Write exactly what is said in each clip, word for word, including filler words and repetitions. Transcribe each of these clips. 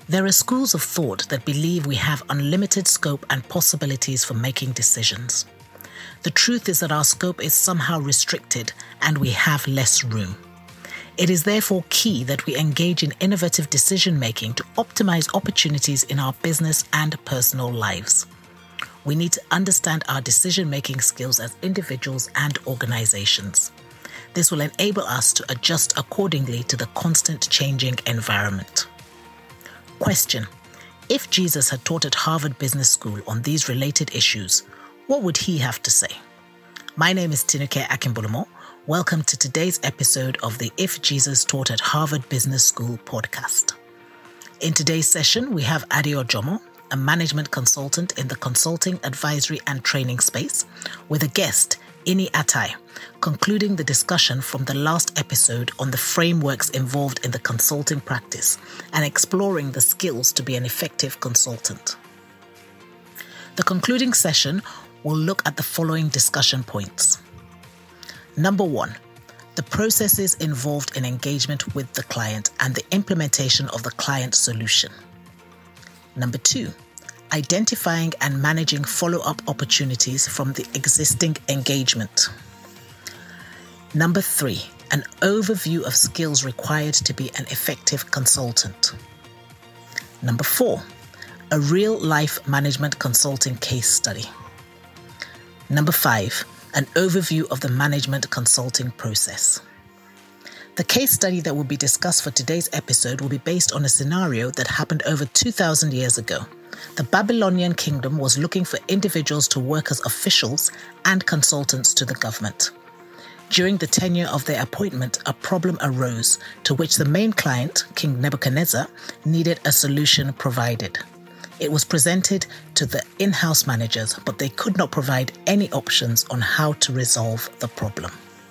There are schools of thought that believe we have unlimited scope and possibilities for making decisions. The truth is that our scope is somehow restricted and we have less room. It is therefore key that we engage in innovative decision-making to optimize opportunities in our business and personal lives. We need to understand our decision-making skills as individuals and organizations. This will enable us to adjust accordingly to the constant changing environment. Question: if Jesus had taught at Harvard Business School on these related issues, what would he have to say? My name is Tinuke Akimbolomo. Welcome to today's episode of the If Jesus Taught at Harvard Business School podcast. In today's session, we have Adio Jomo, a management consultant in the consulting, advisory and training space, with a guest, Ini Atai, concluding the discussion from the last episode on the frameworks involved in the consulting practice and exploring the skills to be an effective consultant. The concluding session will look at the following discussion points. Number one, the processes involved in engagement with the client and the implementation of the client solution. Number two, identifying and managing follow-up opportunities from the existing engagement. Number three, an overview of skills required to be an effective consultant. Number four, a real-life management consulting case study. Number five, an overview of the management consulting process. The case study that will be discussed for today's episode will be based on a scenario that happened over two thousand years ago. The Babylonian kingdom was looking for individuals to work as officials and consultants to the government. During the tenure of their appointment, a problem arose to which the main client, King Nebuchadnezzar, needed a solution provided. It was presented to the in-house managers, but they could not provide any options on how to resolve the problem.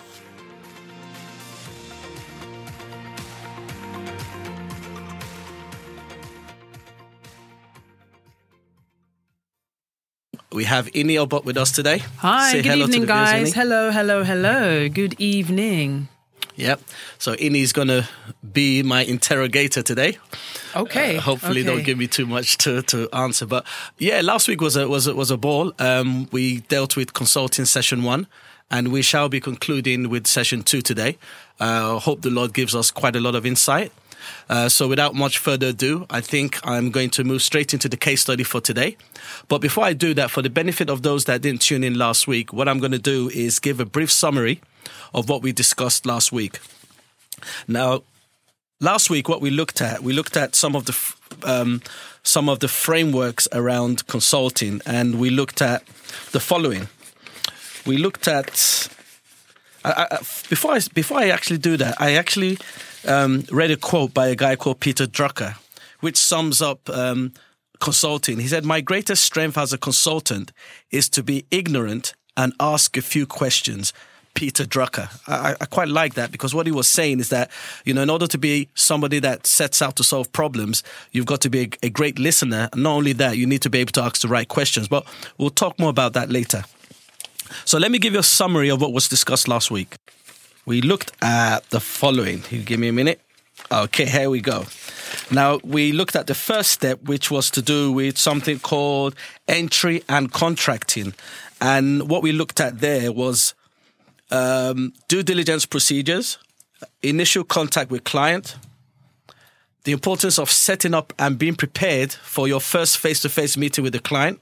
We have Ini Obot with us today. Hi, Say good evening, guys. Viewers, hello, hello, hello. Good evening. Yep. So Ini's going to be my interrogator today. Okay. Uh, hopefully, okay. don't give me too much to, to answer. But yeah, last week was a was a, was a ball. Um, we dealt with consulting session one, and we shall be concluding with session two today. I uh, hope the Lord gives us quite a lot of insight. Uh, so without much further ado, I think I'm going to move straight into the case study for today. But before I do that, for the benefit of those that didn't tune in last week, what I'm going to do is give a brief summary of what we discussed last week. Now, last week, what we looked at, we looked at some of the um, some of the frameworks around consulting, and we looked at the following. We looked at I, I, before I before I actually do that, I actually um, read a quote by a guy called Peter Drucker, which sums up um, consulting. He said, "My greatest strength as a consultant is to be ignorant and ask a few questions." Peter Drucker. I, I quite like that because what he was saying is that, you know, in order to be somebody that sets out to solve problems, you've got to be a, a great listener. And not only that, you need to be able to ask the right questions. But we'll talk more about that later. So let me give you a summary of what was discussed last week. We looked at the following. You give me a minute. Okay, here we go. Now, we looked at the first step, which was to do with something called entry and contracting. And what we looked at there was Um, due diligence procedures, initial contact with client, the importance of setting up and being prepared for your first face-to-face meeting with the client,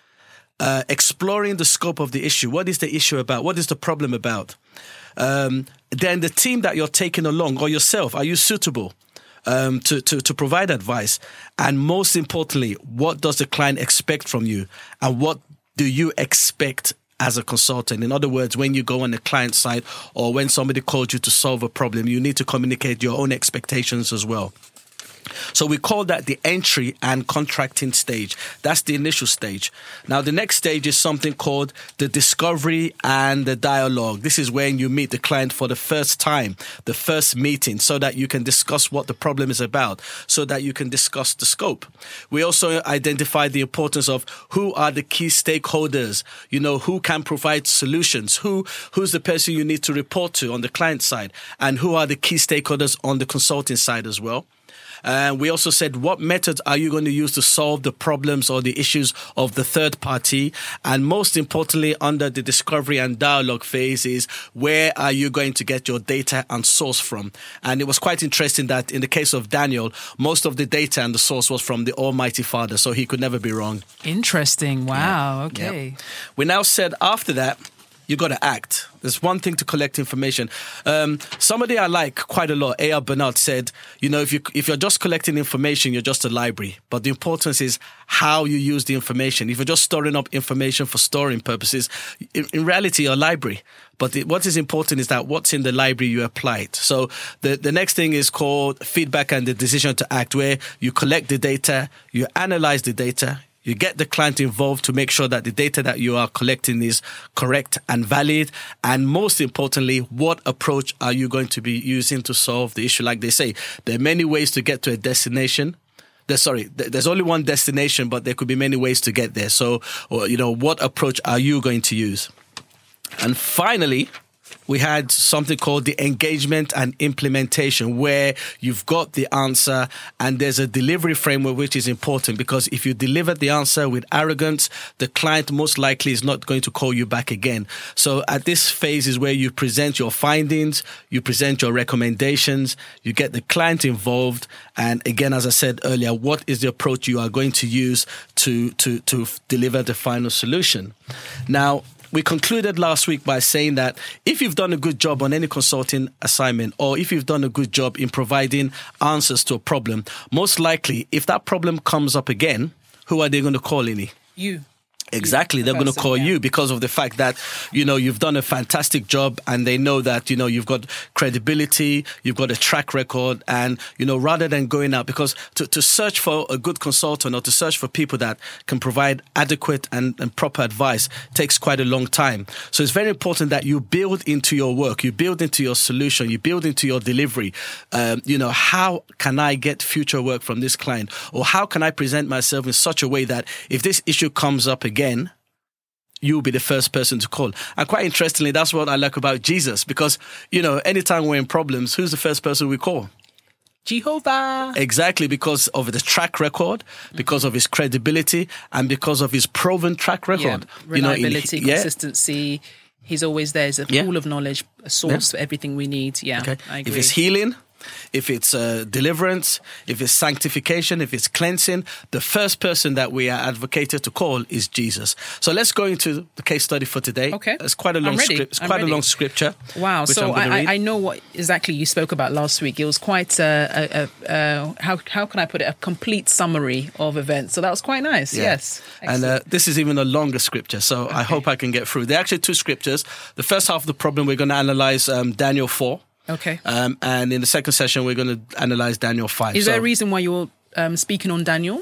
uh, exploring the scope of the issue. What is the issue about? What is the problem about? Um, then the team that you're taking along or yourself, are you suitable um, to, to, to provide advice? And most importantly, what does the client expect from you? And what do you expect as a consultant? In other words, when you go on the client side or when somebody calls you to solve a problem, you need to communicate your own expectations as well. So we call that the entry and contracting stage. That's the initial stage. Now, the next stage is something called the discovery and the dialogue. This is when you meet the client for the first time, the first meeting, so that you can discuss what the problem is about, so that you can discuss the scope. We also identify the importance of who are the key stakeholders, you know, who can provide solutions, who who's the person you need to report to on the client side, and who are the key stakeholders on the consulting side as well. Uh, And we also said, what methods are you going to use to solve the problems or the issues of the third party? And most importantly, under the discovery and dialogue phase is, where are you going to get your data and source from? And it was quite interesting that in the case of Daniel, most of the data and the source was from the Almighty Father, so he could never be wrong. Interesting. Wow. Yeah. Okay. Yeah. We now said after that, you got to act. There's one thing to collect information. Um, somebody I like quite a lot, A R Bernard, said, you know, if, you, if you're just collecting information, you're just a library. But the importance is how you use the information. If you're just storing up information for storing purposes, in, in reality, you're a library. But the, what is important is that what's in the library, you apply it. So the, the next thing is called feedback and the decision to act, where you collect the data, you analyze the data, you get the client involved to make sure that the data that you are collecting is correct and valid. And most importantly, what approach are you going to be using to solve the issue? Like they say, there are many ways to get to a destination. There's, sorry, there's only one destination, but there could be many ways to get there. So, or, you know, what approach are you going to use? And finally, we had something called the engagement and implementation, where you've got the answer and there's a delivery framework, which is important, because if you deliver the answer with arrogance, the client most likely is not going to call you back again. So at this phase is where you present your findings, you present your recommendations, you get the client involved. And again, as I said earlier, what is the approach you are going to use to, to, to deliver the final solution? Now, we concluded last week by saying that if you've done a good job on any consulting assignment, or if you've done a good job in providing answers to a problem, most likely, if that problem comes up again, who are they going to call, Ini? You. Exactly. They're going to call you because of the fact that, you know, you've done a fantastic job and they know that, you know, you've got credibility, you've got a track record, and, you know, rather than going out, because to, to search for a good consultant or to search for people that can provide adequate and, and proper advice takes quite a long time. So it's very important that you build into your work, you build into your solution, you build into your delivery. Um, you know, how can I get future work from this client? Or how can I present myself in such a way that if this issue comes up again, Again, you'll be the first person to call. And quite interestingly, that's what I like about Jesus, because, you know, anytime we're in problems, who's the first person we call? Jehovah. Exactly, because of the track record, because of his credibility, and because of his proven track record. Yeah. Reliability, you know, in, consistency. Yeah. He's always there. He's a yeah. pool of knowledge, a source yeah. for everything we need. Yeah, okay. I agree. If it's healing, if it's uh, deliverance, if it's sanctification, if it's cleansing, the first person that we are advocated to call is Jesus. So let's go into the case study for today. Okay. It's quite a long script. It's I'm quite ready. a long scripture. Wow. So I, I know what exactly you spoke about last week. It was quite a, a, a how how can I put it? A complete summary of events. So that was quite nice. Yeah. Yes. Excellent. And uh, this is even a longer scripture. So okay. I hope I can get through. There are actually two scriptures. The first half of the problem, we're going to analyze um, Daniel four. Okay. Um, and in the second session, we're going to analyze Daniel five. Is so, there a reason why you're um, speaking on Daniel?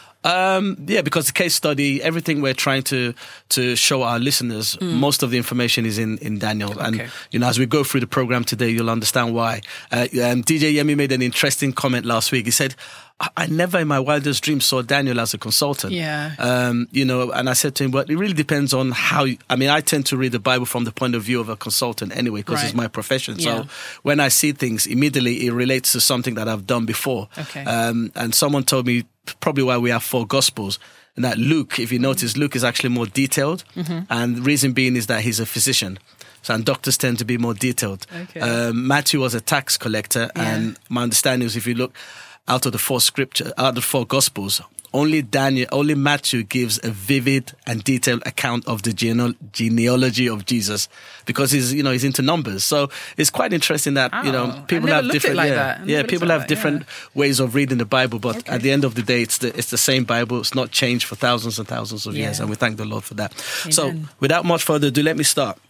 Um, yeah, because the case study, everything we're trying to to show our listeners, mm. most of the information is in, in Daniel. Okay. And, you know, as we go through the program today, you'll understand why. Uh, um, D J Yemi made an interesting comment last week. He said, I never in my wildest dreams saw Daniel as a consultant. Yeah. Um, you know, and I said to him, but it really depends on how, you, I mean, I tend to read the Bible from the point of view of a consultant anyway, because right. it's my profession. Yeah. So when I see things, immediately it relates to something that I've done before. Okay. Um, and someone told me probably why we have four Gospels, and that Luke, if you notice, Luke is actually more detailed. Mm-hmm. And the reason being is that he's a physician. So, and doctors tend to be more detailed. Okay. Um, Matthew was a tax collector. Yeah. And my understanding is if you look out of the four scripture, out of the four Gospels, only Daniel, only Matthew gives a vivid and detailed account of the gene- genealogy of Jesus, because he's, you know, he's into numbers. So it's quite interesting that, oh, you know, people have different, like yeah, yeah, people have different yeah. ways of reading the Bible, but okay. at the end of the day, it's the, it's the same Bible. It's not changed for thousands and thousands of yeah. years. And we thank the Lord for that. Amen. So without much further ado, let me start.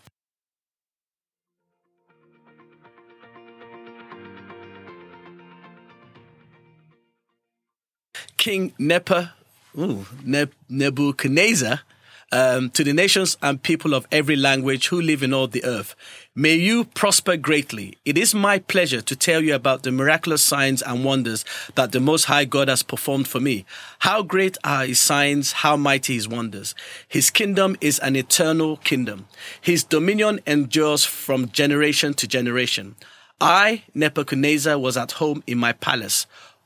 King Nepa, ooh, Neb- Nebuchadnezzar, um, to the nations and people of every language who live in all the earth. May you prosper greatly. It is my pleasure to tell you about the miraculous signs and wonders that the Most High God has performed for me. How great are his signs, how mighty his wonders. His kingdom is an eternal kingdom. His dominion endures from generation to generation. I, Nebuchadnezzar, was at home in my palace,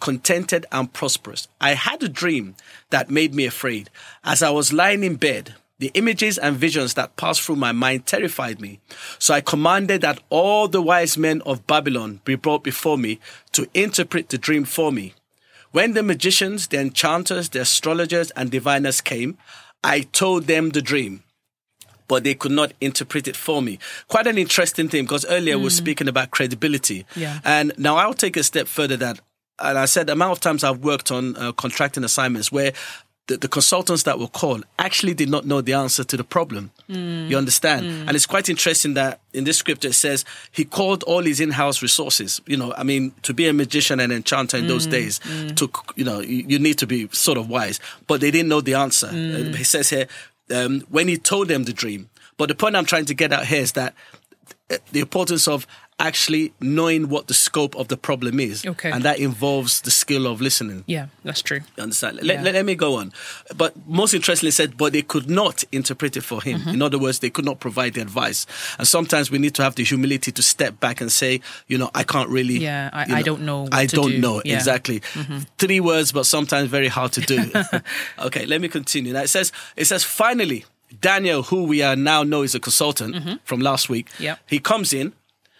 contented and prosperous. I had a dream that made me afraid. As I was lying in bed, the images and visions that passed through my mind terrified me. So I commanded that all the wise men of Babylon be brought before me to interpret the dream for me. When the magicians, the enchanters, the astrologers, and diviners came, I told them the dream, but they could not interpret it for me. Quite an interesting thing, because earlier mm. we were speaking about credibility. Yeah. And now I'll take a step further that, and I said the amount of times I've worked on uh, contracting assignments where The, the consultants that were called actually did not know the answer to the problem. Mm. You understand? Mm. And it's quite interesting that in this scripture it says he called all his in-house resources. You know, I mean, to be a magician and enchanter in mm. those days, mm. took, you know, you, you need to be sort of wise. But they didn't know the answer. Mm. He says here, um, when he told them the dream. But the point I'm trying to get out here is that the importance of actually knowing what the scope of the problem is. Okay. And that involves the skill of listening. Yeah, that's true. You understand? Yeah. Let, let, let me go on. But most interestingly said, but they could not interpret it for him. Mm-hmm. In other words, they could not provide the advice. And sometimes we need to have the humility to step back and say, you know, I can't really. Yeah, I, you know, I don't know what I to don't do. know, Yeah. exactly. Mm-hmm. Three words, but sometimes very hard to do. Okay, let me continue. Now it says, it says, finally, Daniel, who we are now know is a consultant mm-hmm. from last week, yep. he comes in.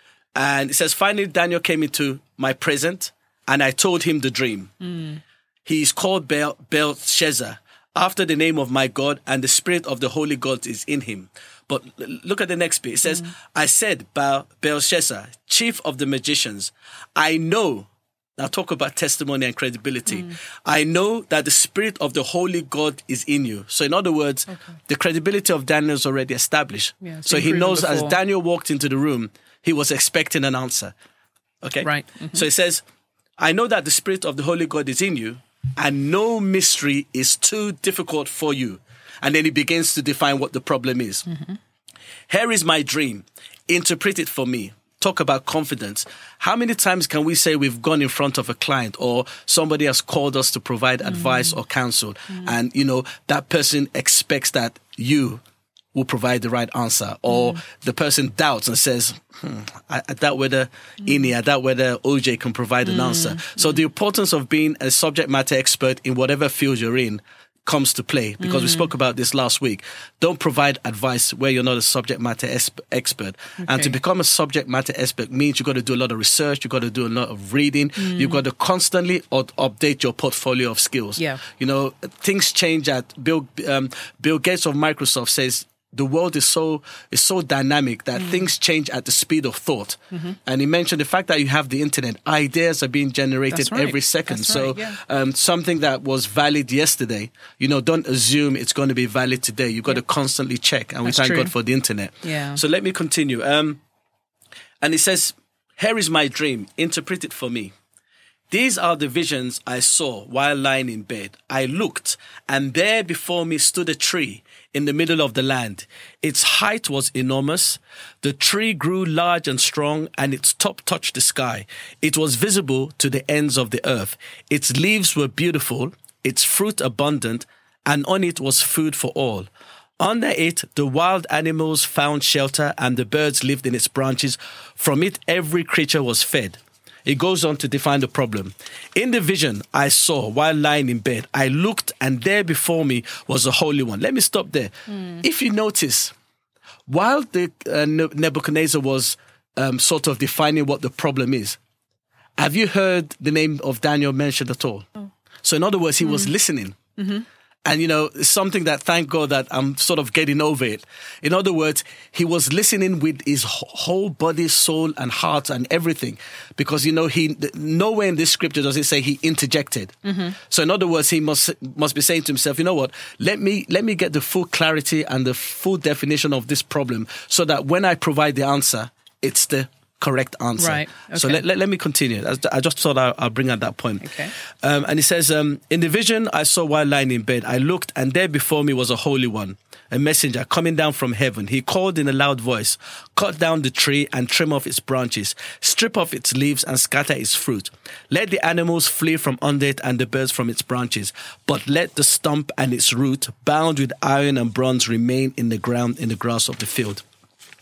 And it says, finally, Daniel came into my presence, and I told him the dream. Mm. He is called Bel- Belshazzar, after the name of my God, and the spirit of the holy God is in him. But look at the next bit. It says, mm. I said, Bel- Belshazzar, chief of the magicians, I know, now talk about testimony and credibility, mm. I know that the spirit of the holy God is in you. So in other words, okay. the credibility of Daniel is already established. Yeah, so he knows before. As Daniel walked into the room, he was expecting an answer. Okay? Right. Mm-hmm. So it says, I know that the spirit of the Holy God is in you, and no mystery is too difficult for you. And then he begins to define what the problem is. Mm-hmm. Here is my dream. Interpret it for me. Talk about confidence. How many times can we say we've gone in front of a client or somebody has called us to provide mm-hmm. advice or counsel, mm-hmm. and, you know, that person expects that you will provide the right answer, or mm. the person doubts and says, hmm, I, I doubt whether mm. Ini, I doubt whether O J can provide an mm. answer. So mm. the importance of being a subject matter expert in whatever field you're in comes to play, because mm. we spoke about this last week. Don't provide advice where you're not a subject matter esp- expert. Okay. And to become a subject matter expert means you've got to do a lot of research, you've got to do a lot of reading, mm. you've got to constantly up- update your portfolio of skills. Yeah. You know, things change at Bill, um, Bill Gates of Microsoft says, the world is so is so dynamic that mm. things change at the speed of thought. Mm-hmm. And he mentioned the fact that you have the internet, ideas are being generated right. every second. That's so right, yeah. um, something that was valid yesterday, you know, don't assume it's going to be valid today. You've got yeah. to constantly check. And That's we thank true. God for the internet. Yeah. So let me continue. Um, and it says, here is my dream. Interpret it for me. These are the visions I saw while lying in bed. I looked, and there before me stood a tree in the middle of the land. Its height was enormous. The tree grew large and strong, and its top touched the sky. It was visible to the ends of the earth. Its leaves were beautiful, its fruit abundant, and on it was food for all. Under it, the wild animals found shelter, and the birds lived in its branches. From it, every creature was fed. It goes on to define the problem. In the vision I saw while lying in bed, I looked, and there before me was a Holy One. Let me stop there. Mm. If you notice, while the uh, Nebuchadnezzar was um, sort of defining what the problem is, have you heard the name of Daniel mentioned at all? Oh. So in other words, he mm. was listening. Mm-hmm. And, you know, it's something that, thank God, that I'm sort of getting over it. In other words, he was listening with his whole body, soul, and heart and everything. Because, you know, he nowhere in this scripture does it say he interjected. Mm-hmm. So in other words, he must must be saying to himself, you know what, let me let me get the full clarity and the full definition of this problem so that when I provide the answer, it's the correct answer. Right. Okay. So let, let, let me continue. I just thought I'll, I'll bring out that point. Okay. Um, and he says, um, in the vision I saw while lying in bed, I looked, and there before me was a Holy One, a messenger coming down from heaven. He called in a loud voice, cut down the tree and trim off its branches, strip off its leaves and scatter its fruit. Let the animals flee from under it and the birds from its branches, but let the stump and its root, bound with iron and bronze, remain in the ground in the grass of the field.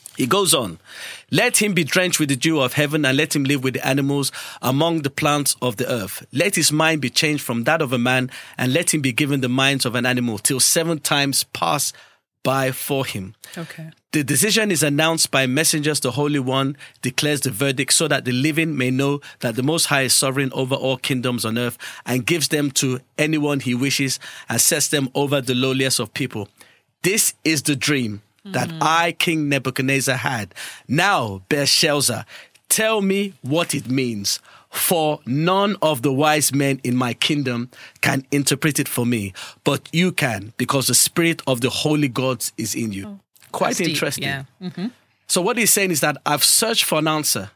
He goes on, let him be drenched with the dew of heaven, and let him live with the animals among the plants of the earth. Let his mind be changed from that of a man, and let him be given the minds of an animal, till seven times pass by for him. Okay. The decision is announced by messengers. The Holy One declares the verdict, so that the living may know that the Most High is sovereign over all kingdoms on earth, and gives them to anyone he wishes, and sets them over the lowliest of people. This is the dream that mm. I, King Nebuchadnezzar, had. Now, Belshazzar, tell me what it means, for none of the wise men in my kingdom can interpret it for me, but you can, because the spirit of the holy gods is in you. Oh, Quite interesting. Yeah. Mm-hmm. So what he's saying is that I've searched for an answer.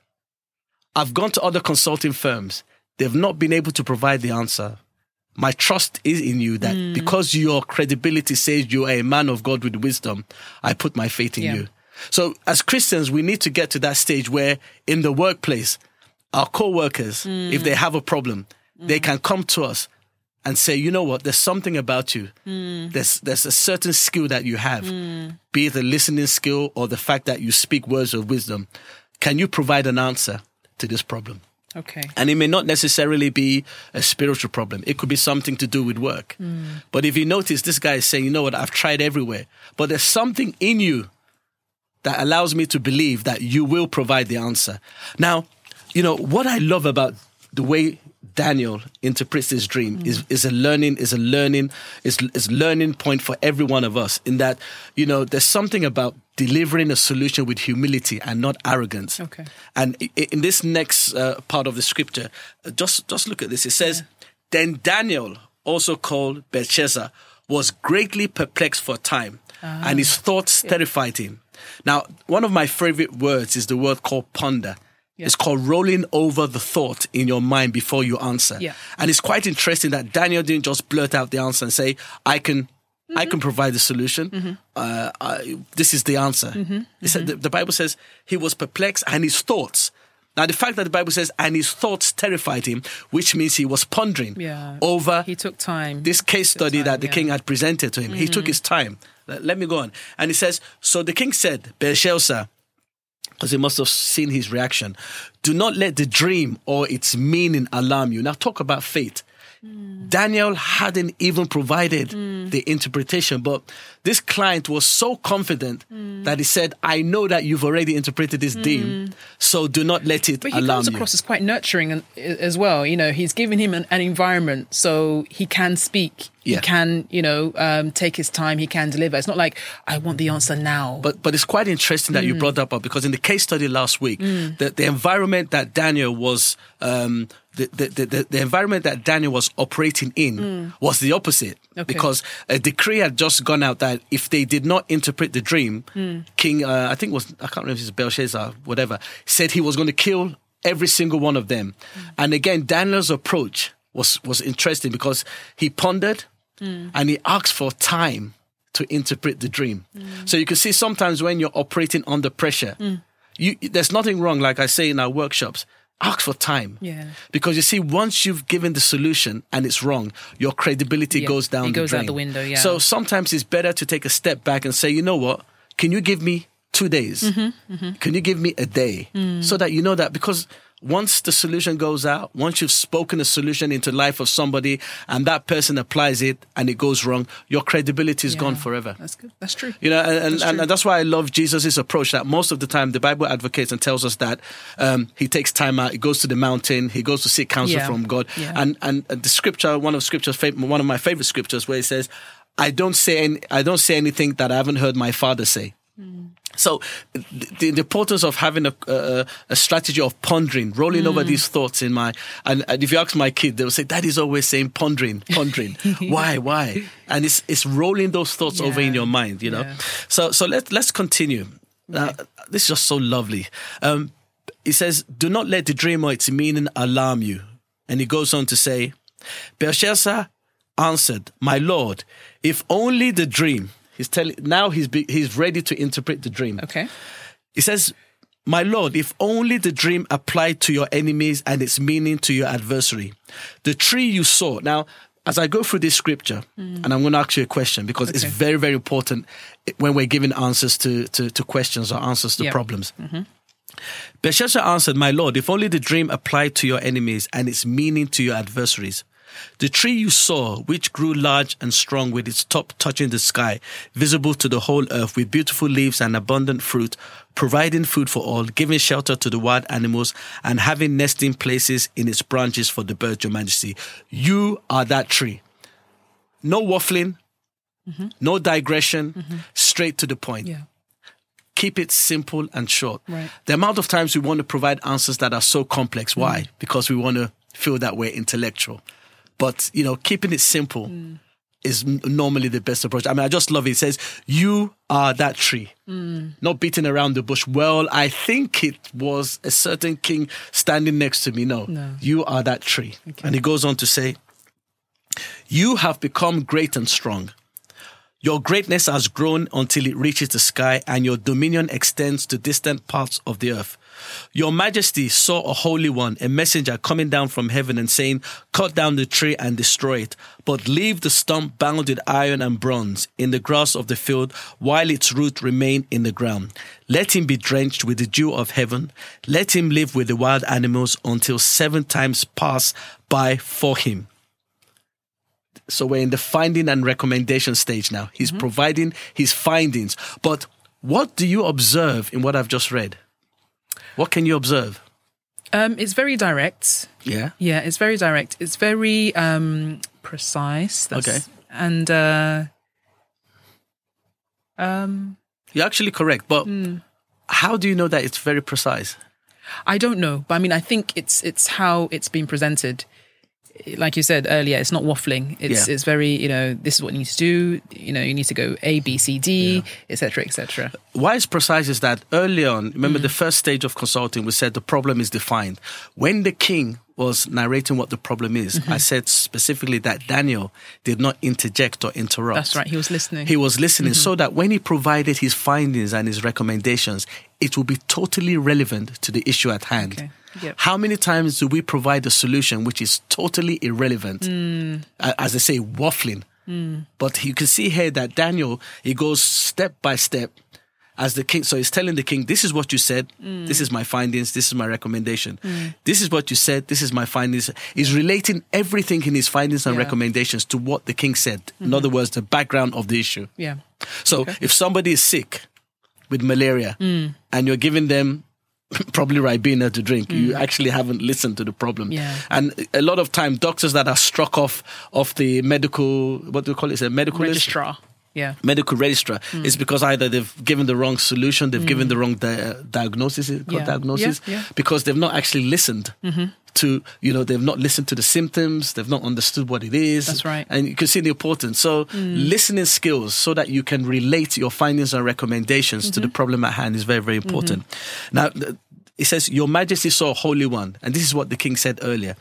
I've gone to other consulting firms. They've not been able to provide the answer. My trust is in you, that mm. because your credibility says you are a man of God with wisdom, I put my faith in yeah. you. So as Christians, we need to get to that stage where in the workplace, our co-workers, mm. if they have a problem, mm. they can come to us and say, you know what, there's something about you. Mm. There's there's a certain skill that you have, mm. be it a listening skill or the fact that you speak words of wisdom. Can you provide an answer to this problem? Okay. And it may not necessarily be a spiritual problem. It could be something to do with work. Mm. But if you notice, this guy is saying, you know what, I've tried everywhere, but there's something in you that allows me to believe that you will provide the answer. Now, you know, what I love about the way Daniel interprets this dream mm. is, is a learning, is a learning, is, is learning point for every one of us, in that, you know, there's something about delivering a solution with humility and not arrogance. Okay. And in this next uh, part of the scripture, just, just look at this. It says, yeah. Then Daniel, also called Belshazzar, was greatly perplexed for a time, uh-huh. and his thoughts yeah. terrified him. Now, one of my favorite words is the word called ponder. Yeah. It's called rolling over the thought in your mind before you answer. Yeah. And it's quite interesting that Daniel didn't just blurt out the answer and say, I can mm-hmm. I can provide the solution. Mm-hmm. Uh, I, this is the answer. Mm-hmm. It said, the, the Bible says he was perplexed and his thoughts. Now, the fact that the Bible says, and his thoughts terrified him, which means he was pondering yeah. over he took time. this case study time, that the yeah. king had presented to him. Mm-hmm. He took his time. Let, let me go on. And he says, so the king said, Belshazzar, because he must have seen his reaction, do not let the dream or its meaning alarm you. Now talk about faith. Mm. Daniel hadn't even provided mm. the interpretation, but this client was so confident mm. that he said, I know that you've already interpreted this mm. dream, so do not let it but alarm you. But he comes across as quite nurturing as well. You know, he's giving him an, an environment so he can speak. Yeah. He can, you know, um, take his time. He can deliver. It's not like, I want the answer now. But but it's quite interesting that mm. you brought that up, because in the case study last week, mm. the, the environment that Daniel was, um, the, the, the, the environment that Daniel was operating in mm. was the opposite. Okay. Because a decree had just gone out that if they did not interpret the dream, mm. King, uh, I think it was, I can't remember if it's Belshazzar, whatever, said he was going to kill every single one of them. Mm. And again, Daniel's approach was, was interesting, because he pondered, Mm. and he asks for time to interpret the dream. Mm. So you can see sometimes when you're operating under pressure, mm. you, there's nothing wrong, like I say in our workshops, ask for time. Yeah. Because you see, once you've given the solution and it's wrong, your credibility yeah. goes down it the goes drain. out the window, yeah. So sometimes it's better to take a step back and say, you know what, can you give me two days? Mm-hmm, mm-hmm. Can you give me a day? Mm. So that you know that, because once the solution goes out, once you've spoken a solution into the life of somebody and that person applies it and it goes wrong, your credibility is yeah, gone forever. That's good. That's true. You know, and, and, that's, and, and that's why I love Jesus' approach, that most of the time the Bible advocates and tells us that um, he takes time out, he goes to the mountain, he goes to seek counsel yeah. from God. Yeah. And, and the scripture, one of scriptures, one of my favorite scriptures, where it says, I don't say any, I don't say anything that I haven't heard my Father say. Mm. So the, the importance of having a, a, a strategy of pondering, rolling mm. over these thoughts in my, and, and if you ask my kid, they'll say, Daddy's always saying pondering, pondering. Why, why? And it's it's rolling those thoughts yeah. over in your mind, you know. Yeah. So so let, let's continue. Okay. Uh, this is just so lovely. Um, he says, do not let the dream or its meaning alarm you. And he goes on to say, Belshazzar answered, my Lord, if only the dream... He's telling now he's be, he's ready to interpret the dream. Okay. He says, my Lord, if only the dream applied to your enemies and its meaning to your adversary. The tree you saw. Now, as I go through this scripture, mm. and I'm going to ask you a question because okay. it's very, very important when we're giving answers to, to, to questions or answers to yep. problems. Mm-hmm. Belshazzar answered, "My lord, if only the dream applied to your enemies and its meaning to your adversaries. The tree you saw, which grew large and strong with its top touching the sky, visible to the whole earth, with beautiful leaves and abundant fruit, providing food for all, giving shelter to the wild animals, and having nesting places in its branches for the birds, your majesty. You are that tree." No waffling, mm-hmm. no digression, mm-hmm. straight to the point. Yeah. Keep it simple and short. Right. The amount of times we want to provide answers that are so complex. Why? Mm. Because we want to feel that we're intellectual. But, you know, keeping it simple mm. is n- normally the best approach. I mean, I just love it. It says, you are that tree. Mm. Not beating around the bush. Well, I think it was a certain king standing next to me. No, no. You are that tree. Okay. And he goes on to say, you have become great and strong. Your greatness has grown until it reaches the sky, and your dominion extends to distant parts of the earth. Your majesty saw a holy one, a messenger coming down from heaven and saying, cut down the tree and destroy it, but leave the stump bound with iron and bronze in the grass of the field while its root remain in the ground. Let him be drenched with the dew of heaven. Let him live with the wild animals until seven times pass by for him. So we're in the finding and recommendation stage now. He's mm-hmm. providing his findings. But what do you observe in what I've just read? What can you observe? Um, it's very direct. Yeah? Yeah, it's very direct. It's very um, precise. That's, okay. And uh, um, you're actually correct. But mm. how do you know that it's very precise? I don't know. But I mean, I think it's it's how it's been presented. Like you said earlier, it's not waffling. It's yeah. it's very, you know, this is what you need to do. You know, you need to go A, B, C, D, et cetera, et cetera. Why it's precise is that early on, remember mm. the first stage of consulting, we said the problem is defined. When the king was narrating what the problem is, mm-hmm. I said specifically that Daniel did not interject or interrupt. That's right. He was listening. He was listening mm-hmm. so that when he provided his findings and his recommendations, it will be totally relevant to the issue at hand. Okay. Yep. How many times do we provide a solution which is totally irrelevant? Mm. As they say, waffling. Mm. But you can see here that Daniel, he goes step by step as the king. So he's telling the king, this is what you said. Mm. This is my findings. This is my recommendation. Mm. This is what you said. This is my findings. He's relating everything in his findings and yeah. recommendations to what the king said. Mm-hmm. In other words, the background of the issue. Yeah. So okay. if somebody is sick with malaria mm. and you're giving them probably Ribena to drink, mm. you actually haven't listened to the problem. Yeah. And a lot of time, doctors that are struck off of the medical, what do we call it? Is it medical registrar? List? Yeah. Medical registrar. Mm. It's because either they've given the wrong solution, they've mm. given the wrong di- diagnosis, is it called yeah. diagnosis? Yeah. Yeah. Because they've not actually listened mm-hmm. to, you know, they've not listened to the symptoms, they've not understood what it is. That's right. And you can see the importance. So mm. listening skills so that you can relate your findings and recommendations mm-hmm. to the problem at hand is very, very important. Mm-hmm. Now, it says, your majesty saw a holy one. And this is what the king said earlier.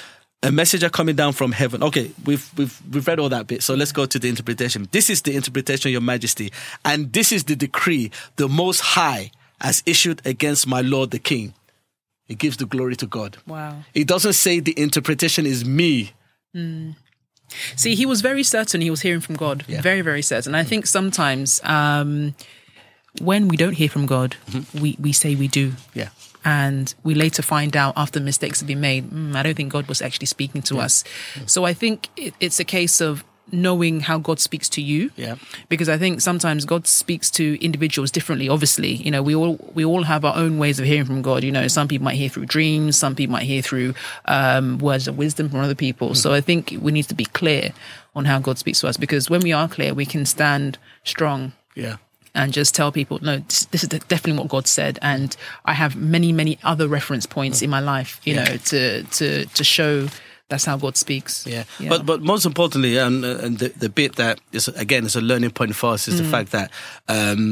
A messenger coming down from heaven. Okay, we've we've we've read all that bit. So let's go to the interpretation. This is the interpretation, your majesty. And this is the decree the Most High has issued against my lord the king. It gives the glory to God. Wow. It doesn't say the interpretation is me. Mm. See, he was very certain he was hearing from God. Yeah. Very, very certain. I think sometimes um, when we don't hear from God, mm-hmm. we, we say we do. Yeah. And we later find out after mistakes have been made, mm, I don't think God was actually speaking to yeah. us. Yeah. So I think it, it's a case of knowing how God speaks to you. Yeah. Because I think sometimes God speaks to individuals differently. Obviously, you know, we all we all have our own ways of hearing from God. You know, some people might hear through dreams, some people might hear through um, words of wisdom from other people. Mm-hmm. So I think we need to be clear on how God speaks to us, because when we are clear, we can stand strong. Yeah. And just tell people, no, this, this is definitely what God said. And I have many, many other reference points in my life, you yeah. know, to to to show that's how God speaks. Yeah. yeah. But but most importantly, and, and the, the bit that is, again, is a learning point for us is mm. the fact that um,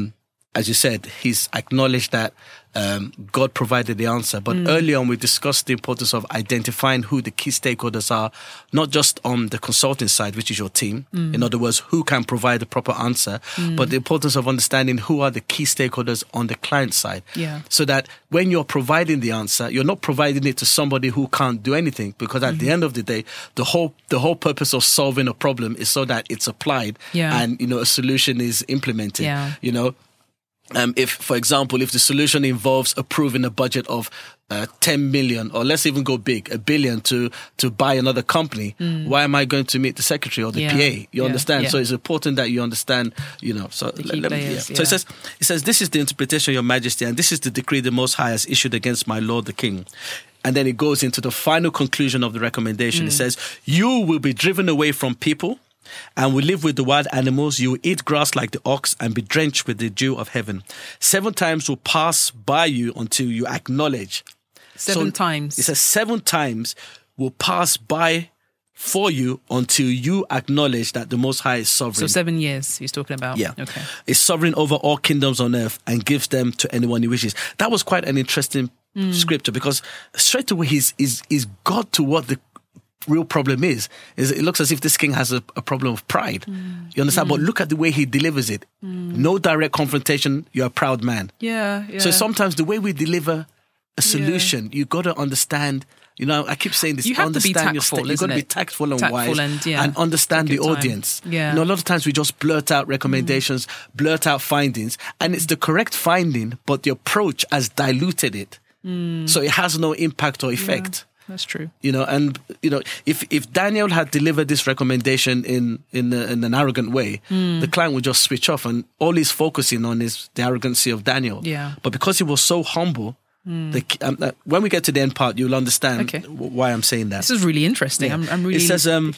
as you said, he's acknowledged that um, God provided the answer. But mm. early on, we discussed the importance of identifying who the key stakeholders are, not just on the consulting side, which is your team. Mm. In other words, who can provide the proper answer, mm. but the importance of understanding who are the key stakeholders on the client side. Yeah. So that when you're providing the answer, you're not providing it to somebody who can't do anything, because at mm-hmm. the end of the day, the whole the whole purpose of solving a problem is so that it's applied yeah. and, you know, a solution is implemented. Yeah. You know, Um, if, for example, if the solution involves approving a budget of uh, ten million, or let's even go big, a billion to to buy another company, mm. why am I going to meet the secretary or the yeah. P A? You yeah. understand? Yeah. So it's important that you understand, you know. So, the let, let me, yeah. players, yeah. so it says, it says, this is the interpretation of your majesty, and this is the decree the Most High has issued against my lord the king. And then it goes into the final conclusion of the recommendation. Mm. It says, you will be driven away from people and will live with the wild animals. You will eat grass like the ox and be drenched with the dew of heaven. Seven times will pass by you until you acknowledge. Seven so times. It says seven times will pass by for you until you acknowledge that the Most High is sovereign. So seven years he's talking about. Yeah. Okay. Is sovereign over all kingdoms on earth and gives them to anyone he wishes. That was quite an interesting mm. scripture, because straight away he's, he's, he's got to what the real problem is, is it looks as if this king has a, a problem of pride. Mm. You understand? Mm. But look at the way he delivers it. Mm. No direct confrontation. You're a proud man. Yeah, yeah. So sometimes the way we deliver a solution, yeah. you got to understand. You know, I keep saying this. You have understand to be your tactful, sta- You've got to be tactful and tactful wise and, yeah, and understand the time. audience. Yeah. You know, a lot of times we just blurt out recommendations, mm. blurt out findings, and it's the correct finding, but the approach has diluted it. Mm. So it has no impact or effect. Yeah. That's true. You know, and you know, if, if Daniel had delivered this recommendation in in, a, in an arrogant way, mm. the client would just switch off, and all he's focusing on is the arrogancy of Daniel. Yeah. But because he was so humble, mm. the, um, uh, when we get to the end part, you'll understand okay. w- why I'm saying that. This is really interesting. Yeah. I'm, I'm really. It says, um,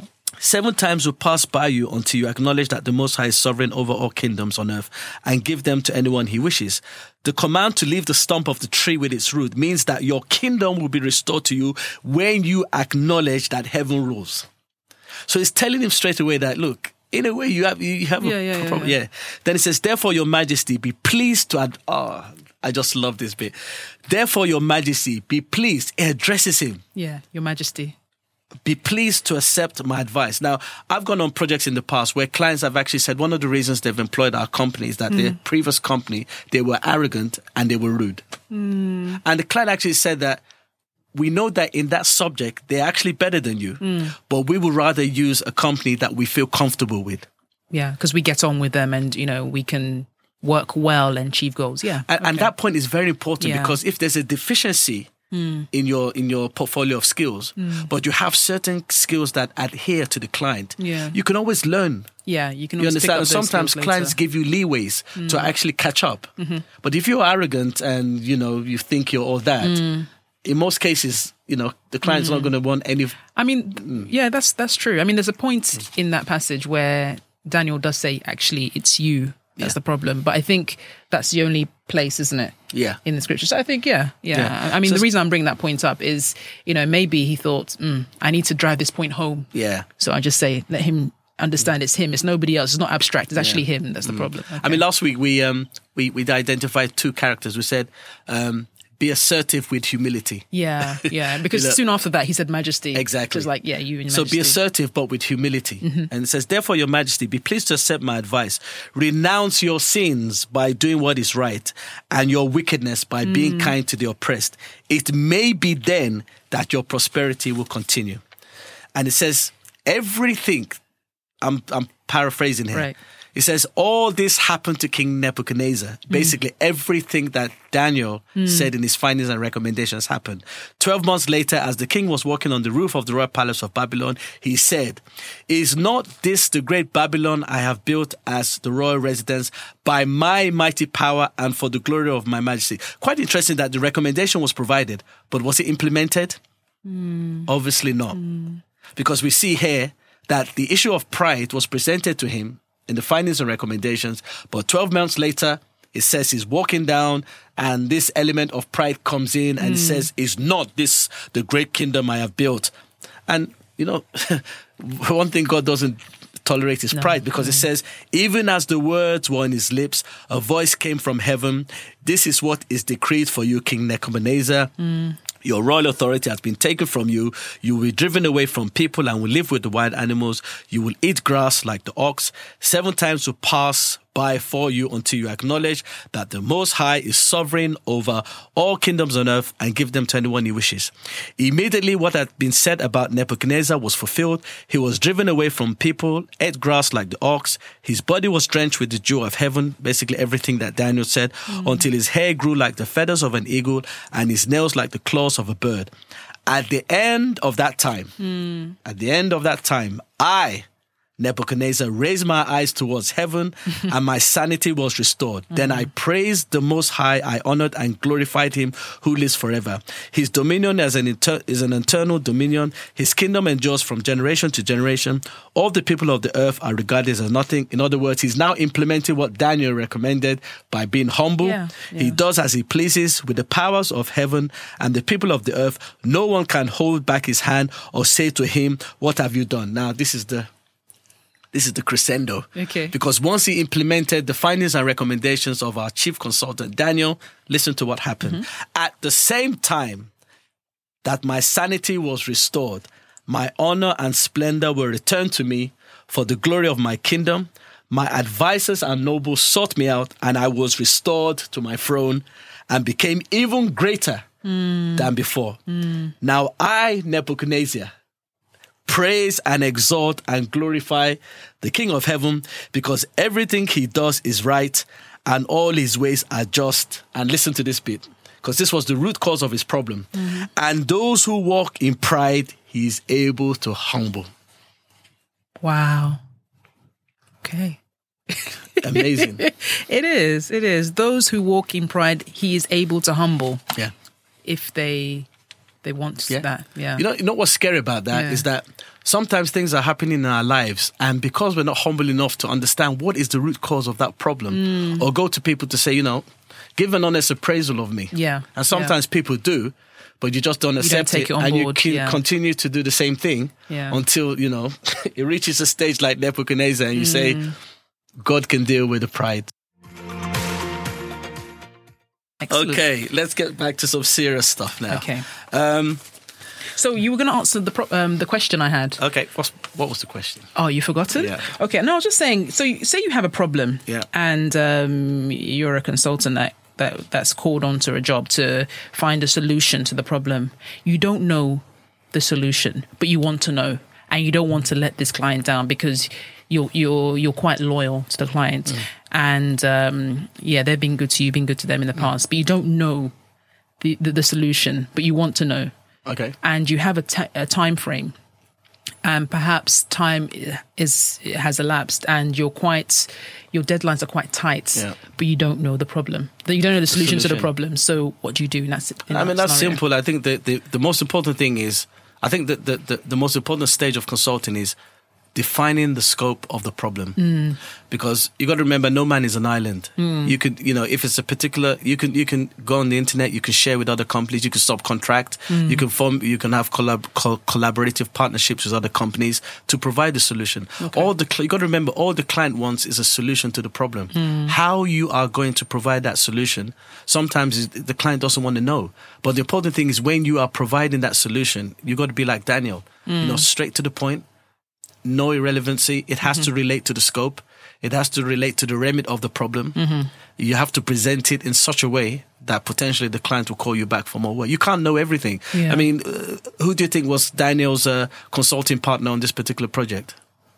seven times will pass by you until you acknowledge that the Most High is sovereign over all kingdoms on earth and give them to anyone he wishes. The command to leave the stump of the tree with its root means that your kingdom will be restored to you when you acknowledge that heaven rules. So it's telling him straight away that, look, in a way you have you have yeah, a yeah, problem. Yeah, yeah. Then it says, therefore your majesty be pleased to ad- oh, I just love this bit. Therefore your majesty be pleased. It addresses him. Yeah, your majesty. Be pleased to accept my advice. Now, I've gone on projects in the past where clients have actually said one of the reasons they've employed our company is that mm. their previous company, they were arrogant and they were rude. Mm. And the client actually said that we know that in that subject, they're actually better than you, mm. but we would rather use a company that we feel comfortable with. Yeah, because we get on with them and, you know, we can work well and achieve goals. Yeah. And, okay. and that point is very important yeah. because if there's a deficiency Mm. in your in your portfolio of skills, mm. but you have certain skills that adhere to the client, yeah. you can always learn. Yeah, you can you always understand? pick up those Sometimes skills clients later. give you leeways mm. to actually catch up. Mm-hmm. But if you're arrogant and you know you think you're all that, mm. in most cases, you know the client's mm. not going to want any. I mean, mm. yeah, that's that's true. I mean, there's a point in that passage where Daniel does say, "Actually, it's you." That's yeah. the problem. But I think that's the only place, isn't it? Yeah. In the scriptures. So I think, yeah, yeah. yeah. I mean, so the reason I'm bringing that point up is, you know, maybe he thought, mm, I need to drive this point home. Yeah. So I just say, let him understand it's him. It's nobody else. It's not abstract. It's actually yeah. him. That's the mm. problem. Okay. I mean, last week we um we, we identified two characters. We said, um, be assertive with humility. Yeah, yeah. Because you know, soon after that, he said majesty. Exactly. Just like, yeah, you and your So majesty. be assertive, but with humility. Mm-hmm. And it says, therefore, your majesty, be pleased to accept my advice. Renounce your sins by doing what is right and your wickedness by mm. being kind to the oppressed. It may be then that your prosperity will continue. And it says, everything, I'm, I'm paraphrasing here. Right. It says, all this happened to King Nebuchadnezzar. Basically, mm. everything that Daniel mm. said in his findings and recommendations happened. Twelve months later, as the king was walking on the roof of the royal palace of Babylon, he said, is not this the great Babylon I have built as the royal residence by my mighty power and for the glory of my majesty? Quite interesting that the recommendation was provided, but was it implemented? Mm. Obviously not. Mm. Because we see here that the issue of pride was presented to him in the findings and recommendations, but twelve months later, it says he's walking down and this element of pride comes in and mm. says, is not this the great kingdom I have built? And, you know, one thing God doesn't tolerate his No. pride, because it says, even as the words were on his lips, a voice came from heaven. This is what is decreed for you, King Nebuchadnezzar. Mm. Your royal authority has been taken from you. You will be driven away from people and will live with the wild animals. You will eat grass like the ox. Seven times will pass by for you until you acknowledge that the Most High is sovereign over all kingdoms on earth and give them to anyone he wishes. Immediately what had been said about Nebuchadnezzar was fulfilled. He was driven away from people, ate grass like the ox. His body was drenched with the dew of heaven, basically everything that Daniel said, mm. until his hair grew like the feathers of an eagle and his nails like the claws of a bird. At the end of that time, mm. at the end of that time, I, Nebuchadnezzar, raised my eyes towards heaven and my sanity was restored. Mm-hmm. Then I praised the Most High. I honored and glorified him who lives forever. His dominion is an, inter- is an eternal dominion. His kingdom endures from generation to generation. All the people of the earth are regarded as nothing. In other words, he's now implementing what Daniel recommended by being humble. Yeah, yeah. He does as he pleases with the powers of heaven and the people of the earth. No one can hold back his hand or say to him, what have you done? Now, this is the This is the crescendo. Okay. Because once he implemented the findings and recommendations of our chief consultant, Daniel, listen to what happened. Mm-hmm. At the same time that my sanity was restored, my honor and splendor were returned to me for the glory of my kingdom. My advisors and nobles sought me out, and I was restored to my throne and became even greater mm. than before. Mm. Now I, Nebuchadnezzar, praise and exalt and glorify the King of heaven, because everything he does is right and all his ways are just. And listen to this bit, because this was the root cause of his problem. Mm-hmm. And those who walk in pride, he is able to humble. Wow. Okay. Amazing. It is. It is. Those who walk in pride, he is able to humble. Yeah. If they... They want yeah. that, yeah. You know, you know what's scary about that yeah. is that sometimes things are happening in our lives, and because we're not humble enough to understand what is the root cause of that problem, mm. or go to people to say, you know, give an honest appraisal of me. Yeah. And sometimes yeah. people do, but you just don't accept you don't take it, it on and board. you can yeah. continue to do the same thing yeah. until, you know, it reaches a stage like Nebuchadnezzar, and you mm. say, God can deal with the pride. Excellent. Okay, let's get back to some serious stuff now. Okay. Um, so you were going to answer the pro- um, the question I had. Okay, what's, what was the question? Oh, you forgotten? Yeah. Okay, no, I was just saying, so you, say you have a problem yeah. and um, you're a consultant that, that that's called onto a job to find a solution to the problem. You don't know the solution, but you want to know, and you don't want to let this client down because you're you're you're quite loyal to the client. Mm. And um, yeah, they've been good to you, been good to them in the past, but you don't know the, the, the solution, but you want to know. Okay. And you have a, t- a time frame, and perhaps time is has elapsed, and you're quite your deadlines are quite tight, yeah. but you don't know the problem. You don't know the solution, the solution to the problem. So what do you do? And that's it. I mean, that that's scenario? simple. I think the, the the most important thing is, I think that the, the the most important stage of consulting is defining the scope of the problem, mm. because you got to remember, no man is an island. Mm. You could, you know, if it's a particular, you can you can go on the internet, you can share with other companies, you can subcontract, mm. you can form, you can have collab, co- collaborative partnerships with other companies to provide the solution. Okay. All the you got to remember, all the client wants is a solution to the problem. Mm. How you are going to provide that solution, sometimes the client doesn't want to know. But the important thing is, when you are providing that solution, you got to be like Daniel, mm. you know, straight to the point. No irrelevancy. It has mm-hmm. to relate to the scope. It has to relate to the remit of the problem. Mm-hmm. You have to present it in such a way that potentially the client will call you back for more work. You can't know everything. Yeah. I mean, uh, who do you think was Daniel's uh, consulting partner on this particular project?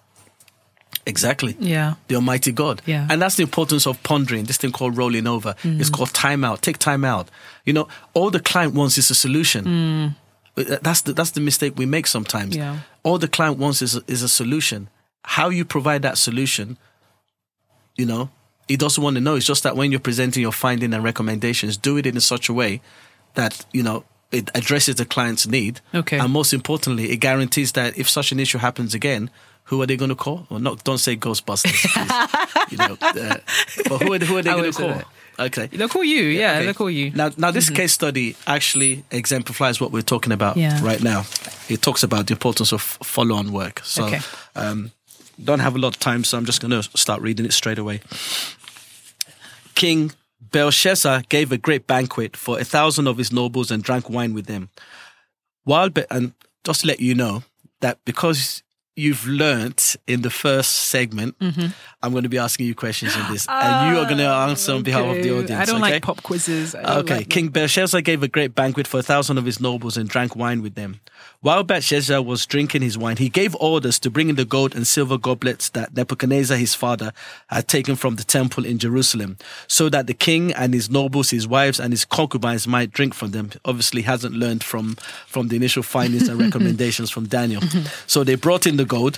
Exactly. Yeah. The Almighty God. Yeah. And that's the importance of pondering, this thing called rolling over. Mm. It's called time out. Take time out. You know, all the client wants is a solution. Mm. That's the, that's the mistake we make sometimes. Yeah. All the client wants is a, is a solution. How you provide that solution, you know, he doesn't want to know. It's just that when you're presenting your finding and recommendations, do it in such a way that, you know, it addresses the client's need. Okay. And most importantly, it guarantees that if such an issue happens again, who are they going to call? Well, not don't say Ghostbusters, you know. Uh, but who are, who are they going to call? Okay, they'll call you. Yeah, okay. They'll call you. Now, now this mm-hmm. case study actually exemplifies what we're talking about yeah. right now. It talks about the importance of follow-on work. So, okay. um, don't have a lot of time, so I'm just going to start reading it straight away. King Belshazzar gave a great banquet for a thousand of his nobles and drank wine with them. While Be- and just to let you know that because you've learnt in the first segment, mm-hmm. I'm going to be asking you questions in this, uh, and you are going to answer on behalf okay. of the audience. I don't okay? like pop quizzes. Okay. Like King Belshazzar gave a great banquet for a thousand of his nobles and drank wine with them. While Belshazzar was drinking his wine, he gave orders to bring in the gold and silver goblets that Nebuchadnezzar, his father, had taken from the temple in Jerusalem, so that the king and his nobles, his wives, and his concubines might drink from them. Obviously, hasn't learned from, from the initial findings and recommendations from Daniel. So they brought in the gold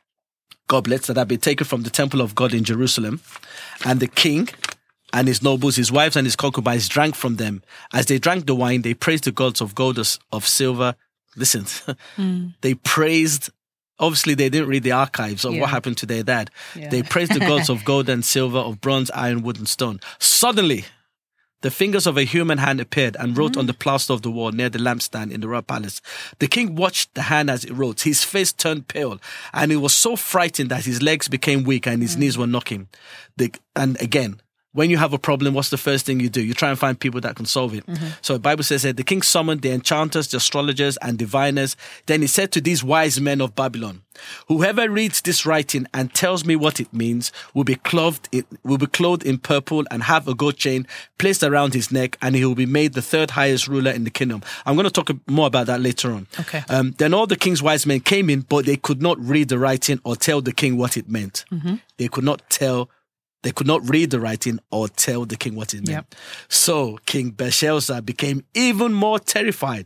goblets that had been taken from the temple of God in Jerusalem, and the king and his nobles, his wives, and his concubines drank from them. As they drank the wine, they praised the gods of gold, of silver. Listen, mm. they praised, obviously they didn't read the archives of yeah. what happened to their dad. Yeah. They praised the gods of gold and silver, of bronze, iron, wood, and stone. Suddenly, the fingers of a human hand appeared and wrote mm. on the plaster of the wall near the lampstand in the royal palace. The king watched the hand as it wrote. His face turned pale, and he was so frightened that his legs became weak and his mm. knees were knocking. The, and again, when you have a problem, what's the first thing you do? You try and find people that can solve it. Mm-hmm. So the Bible says that the king summoned the enchanters, the astrologers, and diviners. Then he said to these wise men of Babylon, whoever reads this writing and tells me what it means will be clothed in, will be clothed in purple and have a gold chain placed around his neck, and he will be made the third highest ruler in the kingdom. I'm going to talk more about that later on. Okay. Um, then all the king's wise men came in, but they could not read the writing or tell the king what it meant. Mm-hmm. They could not tell They could not read the writing or tell the king what it meant. Yep. So King Belshazzar became even more terrified,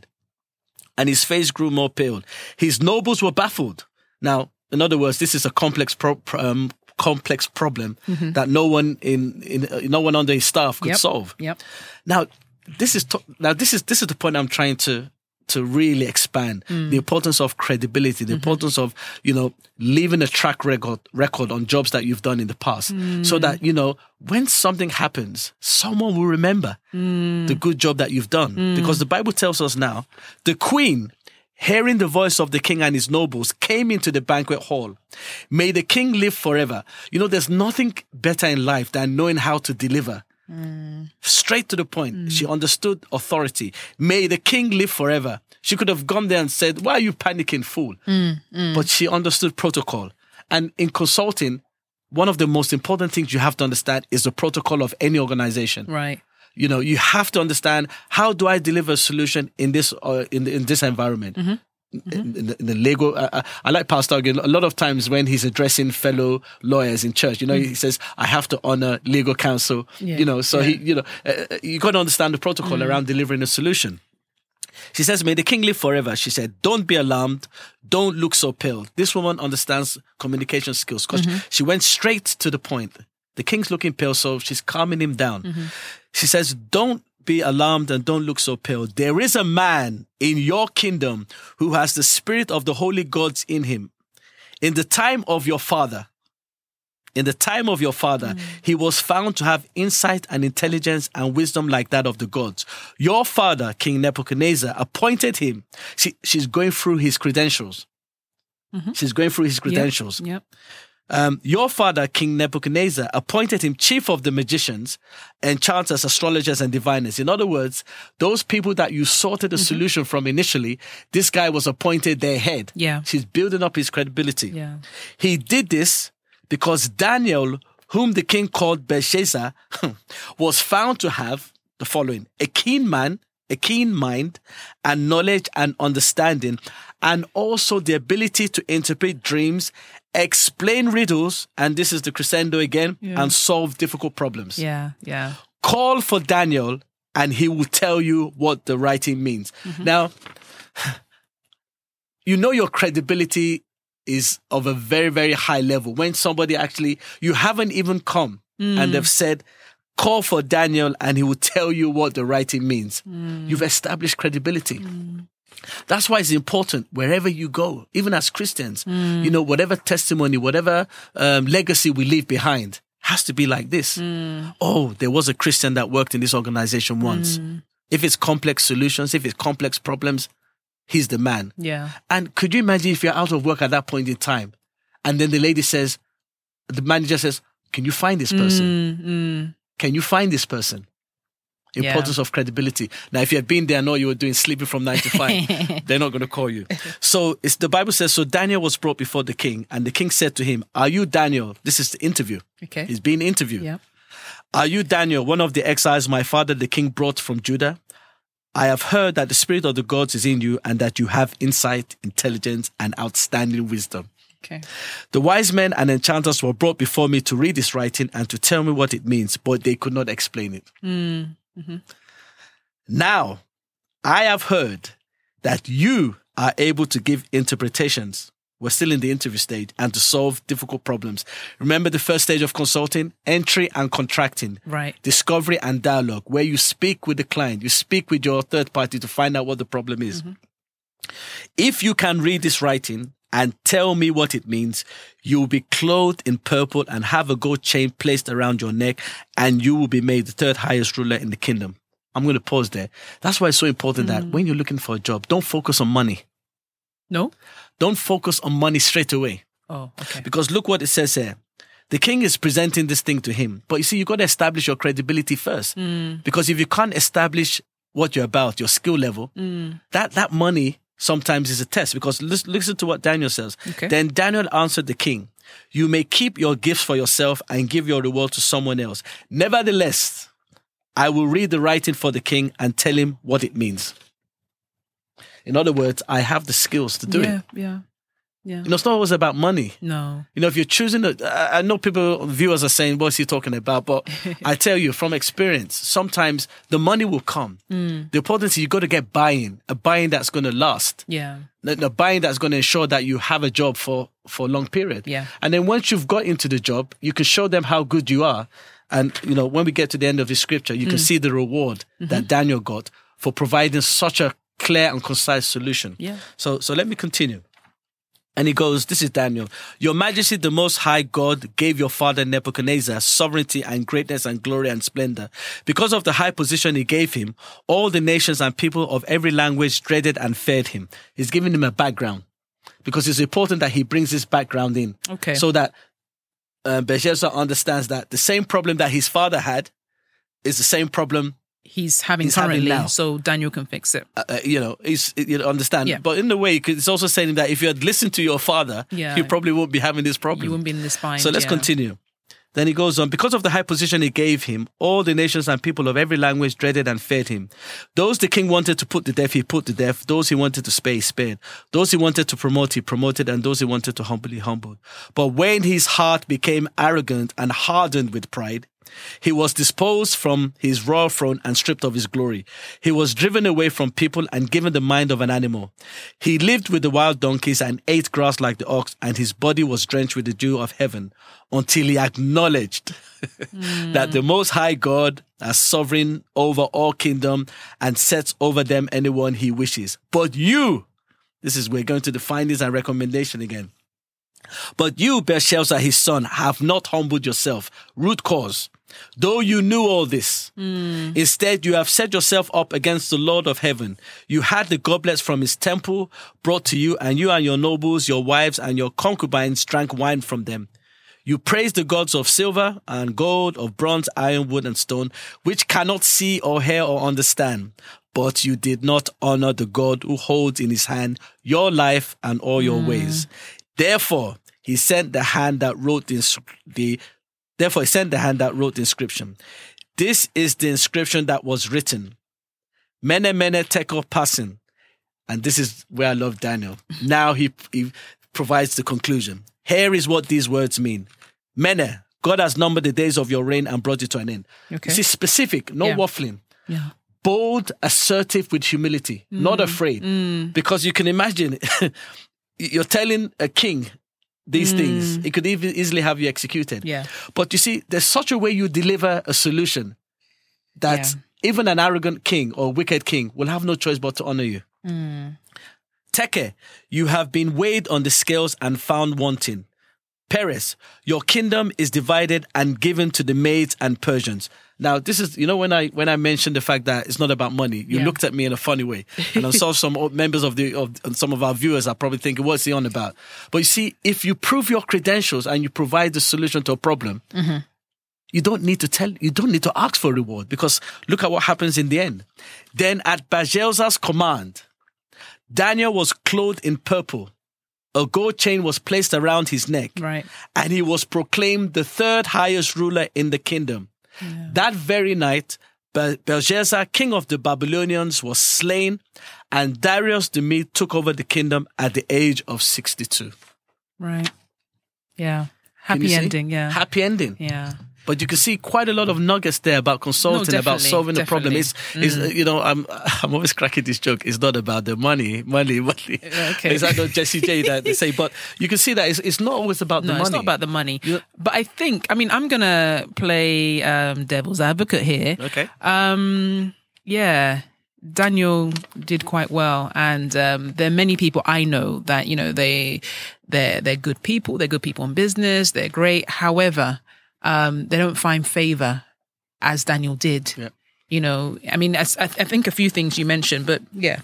and his face grew more pale. His nobles were baffled. Now, in other words, this is a complex pro- um, complex problem mm-hmm. that no one in, in uh, no one under his staff could yep. solve. Yep. Now, this is to- now this is this is the point I'm trying to. to really expand mm. the importance of credibility, the mm-hmm. importance of, you know, leaving a track record record on jobs that you've done in the past mm. so that, you know, when something happens, someone will remember mm. the good job that you've done. Mm. Because the Bible tells us now, the queen, hearing the voice of the king and his nobles, came into the banquet hall. May the king live forever. You know, there's nothing better in life than knowing how to deliver. Mm. Straight to the point. Mm. She understood authority. May the king live forever. She could have gone there and said, why are you panicking, fool? Mm. Mm. But she understood protocol. And in consulting, one of the most important things you have to understand is the protocol of any organization. Right. You know, you have to understand, how do I deliver a solution in this uh, in, in this environment? Mm-hmm. In, in, the, in the legal, uh, I like Pastor again. A lot of times when he's addressing fellow lawyers in church, you know, mm. he says, "I have to honor legal counsel." Yeah. You know, so yeah. he, you know, uh, you got to understand the protocol mm. around delivering a solution. She says, "May the king live forever." She said, "Don't be alarmed. Don't look so pale." This woman understands communication skills because mm-hmm. she went straight to the point. The king's looking pale, so she's calming him down. Mm-hmm. She says, "Don't be alarmed and don't look so pale. There is a man in your kingdom who has the spirit of the holy gods in him. In the time of your father, in the time of your father, mm. he was found to have insight and intelligence and wisdom like that of the gods. Your father, King Nebuchadnezzar, appointed him." She, she's going through his credentials. Mm-hmm. She's going through his credentials. Yep. Yep. Um, your father, King Nebuchadnezzar, appointed him chief of the magicians, enchanters, astrologers, and diviners. In other words, those people that you sorted a mm-hmm. solution from initially, this guy was appointed their head. Yeah. She's building up his credibility. Yeah. He did this because Daniel, whom the king called Belshazzar, was found to have the following: a keen man, a keen mind, and knowledge and understanding, and also the ability to interpret dreams, explain riddles, and this is the crescendo again, yeah. and solve difficult problems. Yeah, yeah. Call for Daniel, and he will tell you what the writing means. Mm-hmm. Now, you know your credibility is of a very, very high level when somebody actually, you haven't even come mm. and they've said, call for Daniel and he will tell you what the writing means. Mm. You've established credibility. Mm. That's why it's important wherever you go, even as Christians, mm. you know, whatever testimony, whatever um, legacy we leave behind has to be like this. Mm. Oh, there was a Christian that worked in this organization once. Mm. If it's complex solutions, if it's complex problems, he's the man. Yeah. And could you imagine if you're out of work at that point in time And then the lady says, the manager says, can you find this person? Mm, mm. Can you find this person? Importance Yeah. of credibility. Now, if you had been there, I know you were doing sleeping from nine to five. They're not going to call you. So it's the Bible says, so Daniel was brought before the king, and the king said to him, are you Daniel? This is the interview. Okay. He's being interviewed. Yeah. Are you Daniel, one of the exiles my father the king brought from Judah? I have heard that the spirit of the gods is in you, and that you have insight, intelligence, and outstanding wisdom. Okay. The wise men and enchanters were brought before me to read this writing and to tell me what it means, but they could not explain it. Mm. Mm-hmm. Now, I have heard that you are able to give interpretations. We're still in the interview stage, and to solve difficult problems. Remember the first stage of consulting? Entry and contracting. Right. Discovery and dialogue, where you speak with the client, you speak with your third party to find out what the problem is. Mm-hmm. If you can read this writing and tell me what it means, you will be clothed in purple and have a gold chain placed around your neck, and you will be made the third highest ruler in the kingdom. I'm going to pause there. That's why it's so important mm. that when you're looking for a job, don't focus on money. No? Don't focus on money straight away. Oh, okay. Because look what it says here. The king is presenting this thing to him. But you see, you've got to establish your credibility first. Mm. Because if you can't establish what you're about, your skill level, mm. that, that money sometimes is a test. Because listen, listen to what Daniel says. Okay. Then Daniel answered the king, you may keep your gifts for yourself and give your reward to someone else. Nevertheless, I will read the writing for the king and tell him what it means. In other words, I have the skills to do yeah, it. Yeah, yeah. You know, it's not always about money. No. You know, if you're choosing, a, I know people, viewers are saying, what's he talking about? But I tell you from experience, sometimes the money will come. Mm. The important is you've got to get buy-in, a buy-in that's going to last. Yeah. A buy-in that's going to ensure that you have a job for, for a long period. Yeah. And then once you've got into the job, you can show them how good you are. And, you know, when we get to the end of the scripture, you mm. can see the reward mm-hmm. that Daniel got for providing such a clear and concise solution. Yeah. So, so let me continue. And he goes, this is Daniel. Your Majesty, the Most High God, gave your father Nebuchadnezzar sovereignty and greatness and glory and splendor. Because of the high position he gave him, all the nations and people of every language dreaded and feared him. He's giving him a background because it's important that he brings this background in. Okay. So that uh, Belshazzar understands that the same problem that his father had is the same problem he's having he's currently, having now. So Daniel can fix it. Uh, uh, you know, he's, you understand. Yeah. But in a way, it's also saying that if you had listened to your father, yeah. you probably won't be having this problem. You wouldn't be in this bind. So let's yeah. continue. Then he goes on, because of the high position he gave him, all the nations and people of every language dreaded and feared him. Those the king wanted to put to death, he put to death. Those he wanted to spare, he spared. Those he wanted to promote, he promoted. And those he wanted to humble, he humbled. But when his heart became arrogant and hardened with pride, he was disposed from his royal throne and stripped of his glory. He was driven away from people and given the mind of an animal. He lived with the wild donkeys and ate grass like the ox, and his body was drenched with the dew of heaven until he acknowledged mm. that the Most High God is sovereign over all kingdom and sets over them anyone he wishes. But you, this is, we're going to the findings and recommendation again. But you, Belshazzar, his son, have not humbled yourself. Root cause. Though you knew all this, mm. instead you have set yourself up against the Lord of heaven. You had the goblets from his temple brought to you, and you and your nobles, your wives, and your concubines drank wine from them. You praised the gods of silver and gold, of bronze, iron, wood, and stone, which cannot see or hear or understand. But you did not honor the God who holds in his hand your life and all your mm. ways. Therefore, he sent the hand that wrote the, the Therefore, he sent the hand that wrote the inscription. This is the inscription that was written. Mene, mene, tekel, parsin. And this is where I love Daniel. Now he, he provides the conclusion. Here is what these words mean. Mene, God has numbered the days of your reign and brought it to an end. Okay. This is specific, no yeah. waffling. Yeah. Bold, assertive with humility, mm. not afraid. Mm. Because you can imagine, you're telling a king these mm. things, it could even easily have you executed. Yeah. But you see, there's such a way you deliver a solution that yeah. even an arrogant king or wicked king will have no choice but to honor you. Mm. Teke, you have been weighed on the scales and found wanting. Peres, your kingdom is divided and given to the Medes and Persians. Now, this is, you know, when I when I mentioned the fact that it's not about money, you Yeah. looked at me in a funny way. And I saw some old members of the of some of our viewers are probably thinking, what's he on about? But you see, if you prove your credentials and you provide the solution to a problem, Mm-hmm. you don't need to tell, you don't need to ask for a reward, because look at what happens in the end. Then at Belshazzar's command, Daniel was clothed in purple. A gold chain was placed around his neck. Right. And he was proclaimed the third highest ruler in the kingdom. Yeah. That very night, Bel- Belshazzar, king of the Babylonians, was slain, and Darius the Mede took over the kingdom at the age of sixty-two. Right. Yeah. Can you Happy see? ending. Yeah. Happy ending. Yeah. But you can see quite a lot of nuggets there about consulting, No, about definitely, solving the problem. It's, definitely. it's Mm. you know, I'm I'm always cracking this joke. It's not about the money, money, money. Okay. Is that not Jesse J that they say? But you can see that it's, it's not always about the No, money. it's not about the money. Yeah. But I think, I mean, I'm going to play um, devil's advocate here. Okay. Um, yeah, Daniel did quite well, and um, there are many people I know that, you know, they they're they're good people. They're good people in business. They're great. However, um, they don't find favor as Daniel did. Yeah. You know, I mean, I, I think a few things you mentioned, but yeah,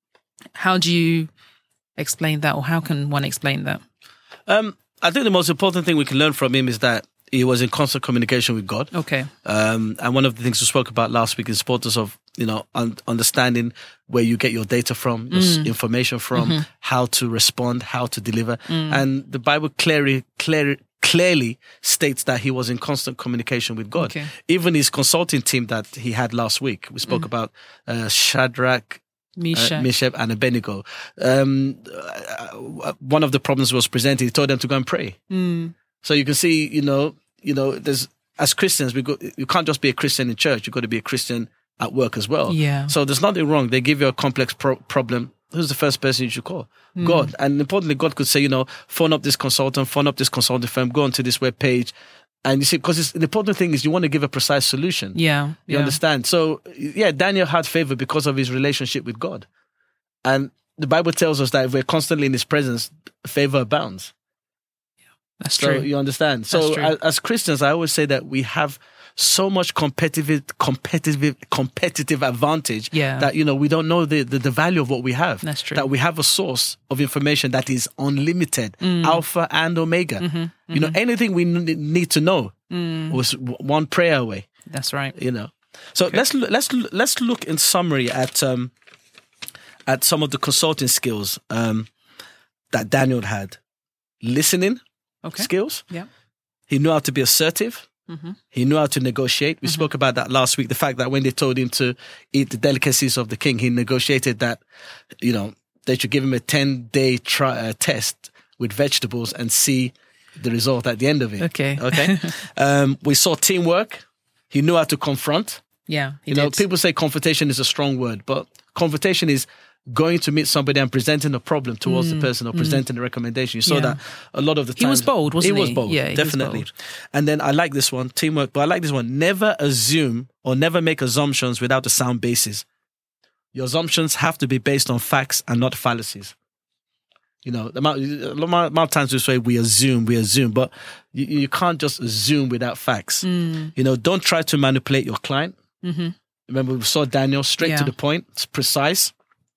how do you explain that, or how can one explain that? Um, I think the most important thing we can learn from him is that he was in constant communication with God. Okay. Um, and one of the things we spoke about last week is the importance of, you know, un- understanding where you get your data from, your s- information from, Mm-hmm. how to respond, how to deliver. Mm. And the Bible clearly, clearly, clearly states that he was in constant communication with God. Okay. Even his consulting team that he had last week, we spoke about uh, Shadrach, Misha. Uh, Meshach and Abednego. Um, uh, one of the problems was presented. He told them to go and pray. Mm. So you can see, you know, you know, there's as Christians, we go. You can't just be a Christian in church. You've got to be a Christian at work as well. Yeah. So there's nothing wrong. They give you a complex pro- problem. Who's the first person you should call? Mm. God. And importantly, God could say, you know, phone up this consultant, phone up this consulting firm, go onto this web page. And you see, because the important thing is you want to give a precise solution. Yeah. You yeah. understand? So, yeah, Daniel had favor because of his relationship with God. And the Bible tells us that if we're constantly in his presence, favor abounds. That's So true. you understand? That's So true. as, as Christians, I always say that we have so much competitive, competitive, competitive advantage Yeah. that, you know, we don't know the, the, the value of what we have. That's true. That we have a source of information that is unlimited, alpha and omega. Mm-hmm, You know, anything we n- need to know Mm. was w- one prayer away, That's right. you know. So let's, lo- let's, lo- let's look in summary at, um, at some of the consulting skills, um, that Daniel had. Listening Okay. skills. Yeah. He knew how to be assertive. Mm-hmm. He knew how to negotiate. We spoke about that last week. The fact that when they told him to eat the delicacies of the king, he negotiated that, you know, they should give him a ten-day tri- uh, test with vegetables and see the result at the end of it. Okay. Okay. um, we saw teamwork. He knew how to confront. Yeah. He You know, did. people say confrontation is a strong word, but confrontation is going to meet somebody and presenting a problem towards the person or presenting a recommendation. You saw Mm, Yeah. that a lot of the He times. was bold, wasn't he? was he? bold, Yeah, he was definitely. bold. And then I like this one, teamwork, but I like this one. Never assume or never make assumptions without a sound basis. Your assumptions have to be based on facts and not fallacies. You know, the amount, the amount amount of times we say we assume, we assume, but you, you can't just assume without facts. Mm. You know, don't try to manipulate your client. Mm-hmm. Remember, we saw Daniel straight Yeah. to the point. It's precise.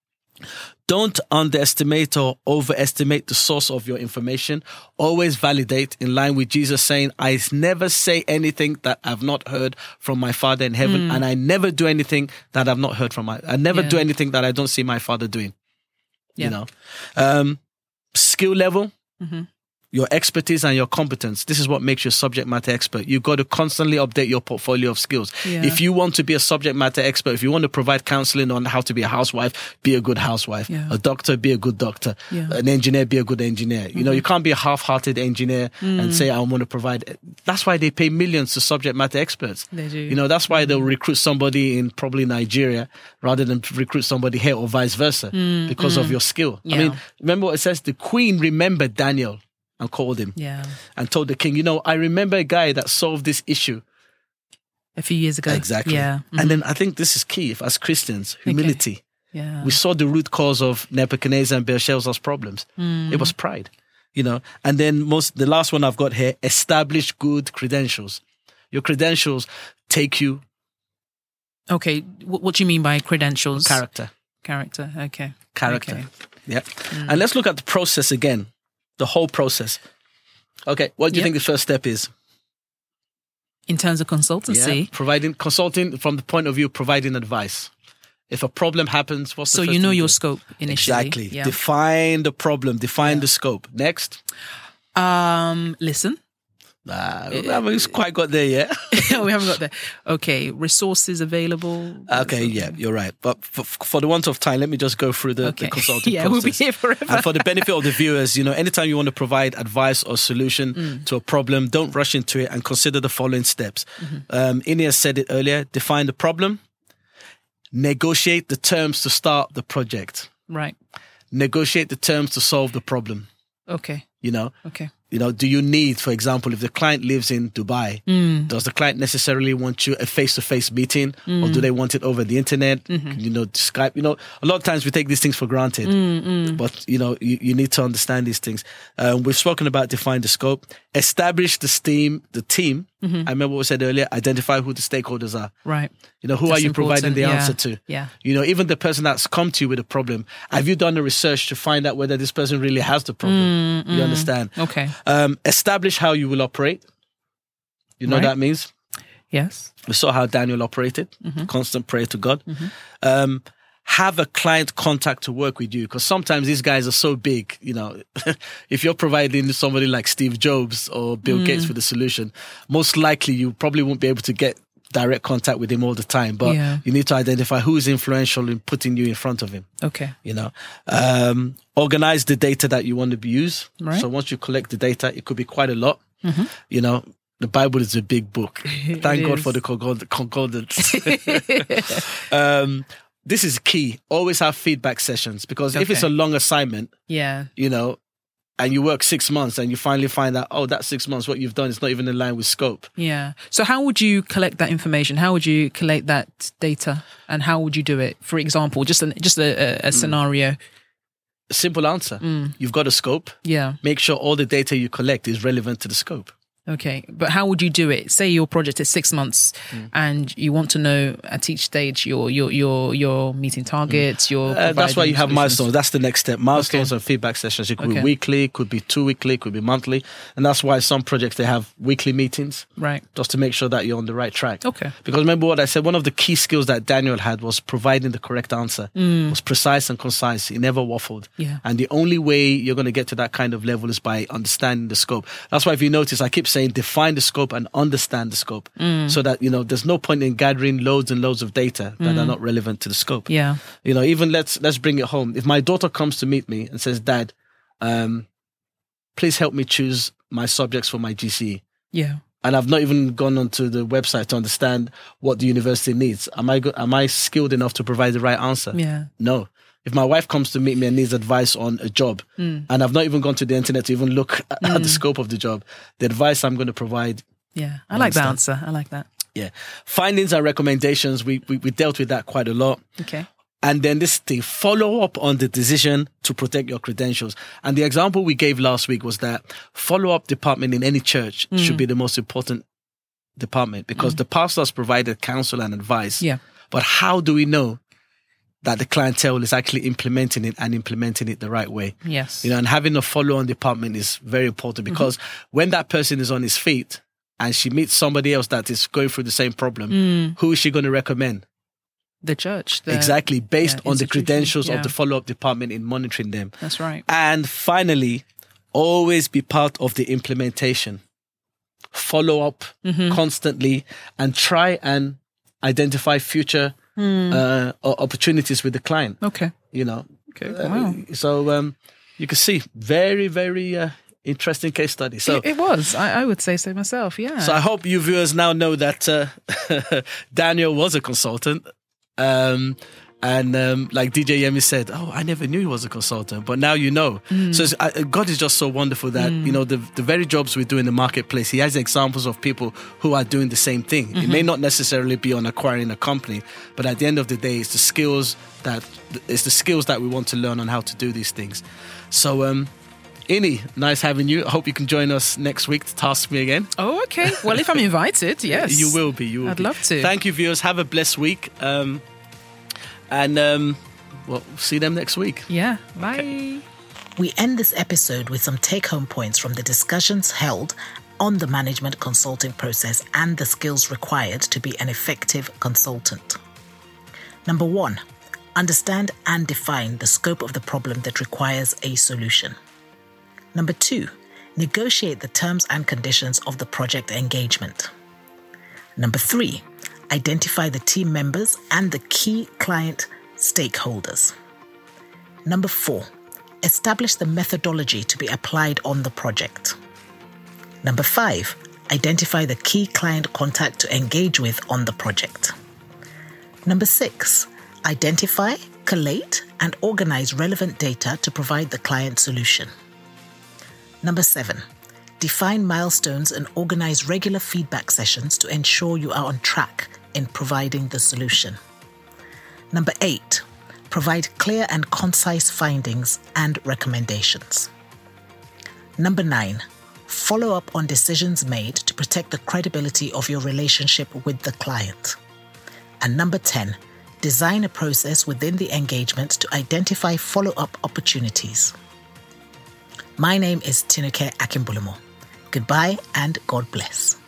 Don't underestimate or overestimate the source of your information. Always validate in line with Jesus saying, I never say anything that I've not heard from my Father in heaven, and I never do anything that I've not heard from my, I never Yeah. do anything that I don't see my Father doing. Yeah. You know, um, skill level, Mm-hmm. your expertise and your competence. This is what makes you a subject matter expert. You've got to constantly update your portfolio of skills. Yeah. If you want to be a subject matter expert, if you want to provide counseling on how to be a housewife, be a good housewife. Yeah. A doctor, be a good doctor. Yeah. An engineer, be a good engineer. You know, you can't be a half-hearted engineer and say, I want to provide. That's why they pay millions to subject matter experts. They do. You know, that's why they'll recruit somebody in probably Nigeria rather than recruit somebody here or vice versa because of your skill. I Yeah. mean, remember what it says? The queen remembered Daniel and called him Yeah. and told the king, you know, I remember a guy that solved this issue. A few years ago. Exactly. Yeah. Mhm. And then I think this is key if, as Christians, humility. Yeah. We saw the root cause of Nebuchadnezzar and Belshazzar's problems. Mm. It was pride. You know, and then most the last one I've got here: establish good credentials. Your credentials take you Okay. What, what do you mean by credentials? character, Character. Okay. character. Okay. Yeah, and let's look at the process again, the whole process. Okay, what do you Yep. think the first step is? In terms of consultancy. Yeah, providing consulting from the point of view of providing advice. If a problem happens, what's the So first you know thing your do? scope initially. Exactly. Yeah. Define the problem. Define the scope. Next. Um, listen. Nah, we haven't quite got there yet. We haven't got there. Okay. Resources available. Okay, yeah, you're right. But for, for the want of time, let me just go through the, Okay. the consulting Yeah, process. we'll be here forever. And for the benefit of the viewers, you know, anytime you want to provide advice or solution Mm. to a problem, don't rush into it and consider the following steps. Mm-hmm. Um, Ineas said it earlier, define the problem, negotiate the terms to start the project, Right. negotiate the terms to solve the problem, Okay. you know. Okay. You know, do you need, for example, if the client lives in Dubai, Mm. does the client necessarily want you a face-to-face meeting, or do they want it over the internet? Mm-hmm. You know, Skype. You know, a lot of times we take these things for granted, Mm, but you know, you, you need to understand these things. Um, we've spoken about define the scope, establish the steam, the team. Mm-hmm. I remember what we said earlier. Identify who the stakeholders are. Right. You know, who That's are you providing important, the yeah. answer to? Yeah. You know, even the person that's come to you with a problem, have you done the research to find out whether this person really has the problem? You understand? Okay. Um, establish how you will operate. You know Right. what that means? Yes. We saw how Daniel operated. Constant prayer to God. Um, have a client contact to work with you, because sometimes these guys are so big. You know, if you're providing somebody like Steve Jobs or Bill Gates with a solution, most likely you probably won't be able to get direct contact with him all the time. But Yeah. you need to identify who is influential in putting you in front of him. Okay. You know, um, organize the data that you want to use. Right. So once you collect the data, it could be quite a lot. You know, the Bible is a big book. Thank God is. for the concord- concordance. um, this is key. Always have feedback sessions, because if it's a Okay. long assignment, Yeah. you know, and you work six months and you finally find out, oh, that six months, what you've done is not even in line with scope. Yeah. So how would you collect that information? How would you collect that data, and how would you do it? For example, just an, just a, a, a scenario. Simple answer. You've got a scope. Yeah. Make sure all the data you collect is relevant to the scope. Okay. But how would you do it? Say your project is six months and you want to know at each stage your your your your meeting targets, your Uh, that's why you have providing milestones. solutions. That's the next step. Milestones Okay. and feedback sessions. It could Okay. be weekly, could be two weekly, could be monthly. And that's why some projects, they have weekly meetings, Right. just to make sure that you're on the right track. Okay. Because remember what I said, one of the key skills that Daniel had was providing the correct answer. It was precise and concise. He never waffled. Yeah. And the only way you're going to get to that kind of level is by understanding the scope. That's why if you notice, I keep saying define the scope and understand the scope, so that, you know, there's no point in gathering loads and loads of data that are not relevant to the scope. Yeah. You know, even let's let's bring it home. If my daughter comes to meet me and says, "Dad, um, please help me choose my subjects for my G C E," Yeah. and I've not even gone onto the website to understand what the university needs, am I go- am I skilled enough to provide the right answer? Yeah. No. If my wife comes to meet me and needs advice on a job, and I've not even gone to the internet to even look at at the scope of the job, the advice I'm going to provide. Yeah. I like that answer. I like that. Yeah, findings and recommendations. We, we we dealt with that quite a lot. Okay. And then this thing, follow up on the decision to protect your credentials. And the example we gave last week was that follow-up department in any church should be the most important department, because the pastors provided counsel and advice. Yeah. But how do we know that the clientele is actually implementing it and implementing it the right way? Yes. You know, and having a follow-on department is very important, because when that person is on his feet and she meets somebody else that is going through the same problem, who is she going to recommend? The church. The, Exactly, based yeah, on the institution, credentials yeah. of the follow-up department in monitoring them. That's right. And finally, always be part of the implementation. Follow up constantly and try and identify future uh, o- opportunities with the client. Okay. You know, Okay. Uh, Wow. so um, you can see very, very uh, interesting case study. So. It, it was. I, I would say so myself. Yeah. So I hope you viewers now know that uh, Daniel was a consultant. Um, and um, like D J Yemi said, oh, I never knew he was a consultant, but now you know. So it's, uh, God is just so wonderful that, you know, the, the very jobs we do in the marketplace, he has examples of people who are doing the same thing. It may not necessarily be on acquiring a company, but at the end of the day, it's the skills that, it's the skills that we want to learn on how to do these things. So, um, Ini, nice having you. I hope you can join us next week to task me again. Oh, okay. Well, if I'm invited, yes. You will be. You will I'd be. love to. Thank you, viewers. Have a blessed week. Um, and um, well, see them next week. Yeah. Bye. Okay. We end this episode with some take-home points from the discussions held on the management consulting process and the skills required to be an effective consultant. Number one, understand and define the scope of the problem that requires a solution. Number two, negotiate the terms and conditions of the project engagement. Number three, identify the team members and the key client stakeholders. Number four, establish the methodology to be applied on the project. Number five, identify the key client contact to engage with on the project. Number six, identify, collate, and organize relevant data to provide the client solution. Number seven, define milestones and organize regular feedback sessions to ensure you are on track in providing the solution. Number eight, provide clear and concise findings and recommendations. Number nine, follow up on decisions made to protect the credibility of your relationship with the client. And number ten, design a process within the engagement to identify follow-up opportunities. My name is Tinuke Akimbulumo. Goodbye and God bless.